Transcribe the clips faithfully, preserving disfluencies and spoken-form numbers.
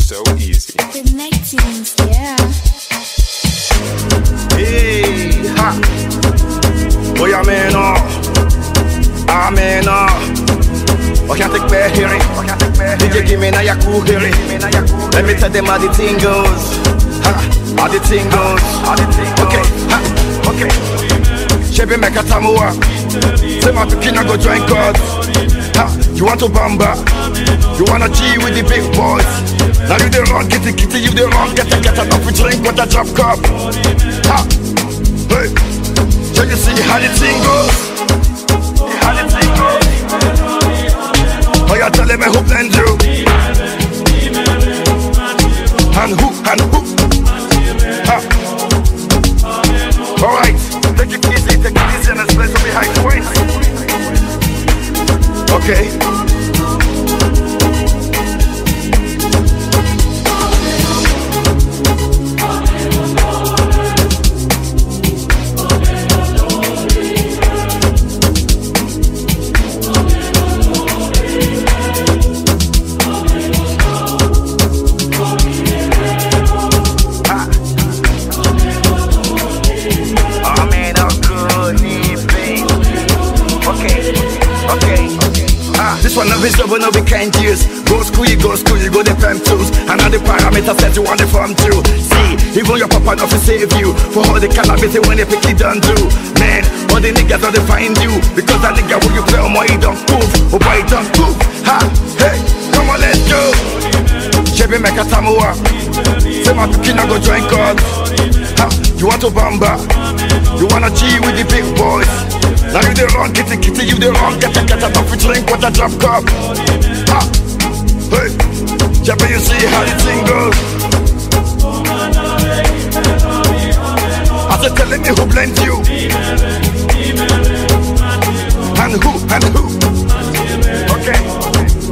so easy. Connecting, yeah. Hey, ha. Boy, I'm in awe. I'm in awe. I can't take back hearing. D J give me now your cool hearing. Let me tell them how the thing goes. Ha, how the thing goes. Okay, ha, okay. Chebe make a tamua. Say my picking I go join God. Ha, you want to bamba? You wanna G with the big boys? Now you the wrong, get it, get it, you the wrong, get it, get it, up with drink with a drop cup. Ha, hey, so you see how the thing goes? How the thing goes? Oh, you're telling me who blend you? And who, and who? Ha, alright, take it easy, take it easy, and let's play some behind points. Okay. This one of his double no be kind years. Go school, you go school, you go the prime tools. And all the parameters that you want to form too. See, even your papa not to save you. For all the calamity when they pick it done do. Man, all the niggas don't find you. Because that nigga when you play on my he don't move. Oh boy, he don't move. Ha, hey, come on, let's go. Chebe make a tamua. Say my picking I go join God. Ha, you want to bamba? You wanna G with the big boys? Now you the wrong, get it, get it, you the wrong, get it, get it, up with drink with a drop cup. Ha, hey, Chebe, you see how the thing goes? I said telling me who blends you. And who, and who? Okay.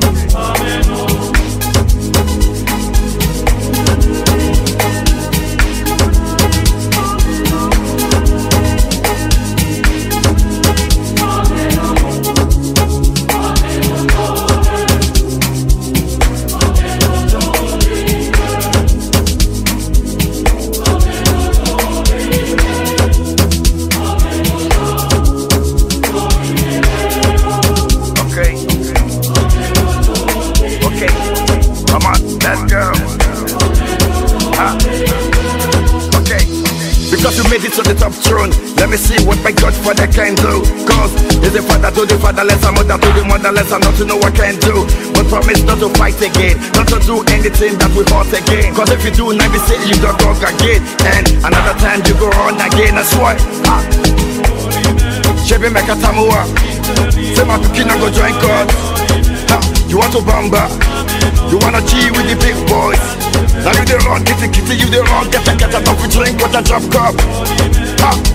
Because you made it to the top throne. Let me see what my Godfather can do. Cause he's the father to the fatherless, a mother to the motherless, and not to know what can do. But promise not to fight again, not to do anything that we hurt again. Cause if you do, now you say you don't go again. And another time you go on again, that's why. Chebe make a tamua. Say my picking I go join God. Ha, you want to bamba? You wanna G with the big boys? Now you the wrong, get it, get it, you the wrong, get it, get it, up with drink with a drop cup. Ha,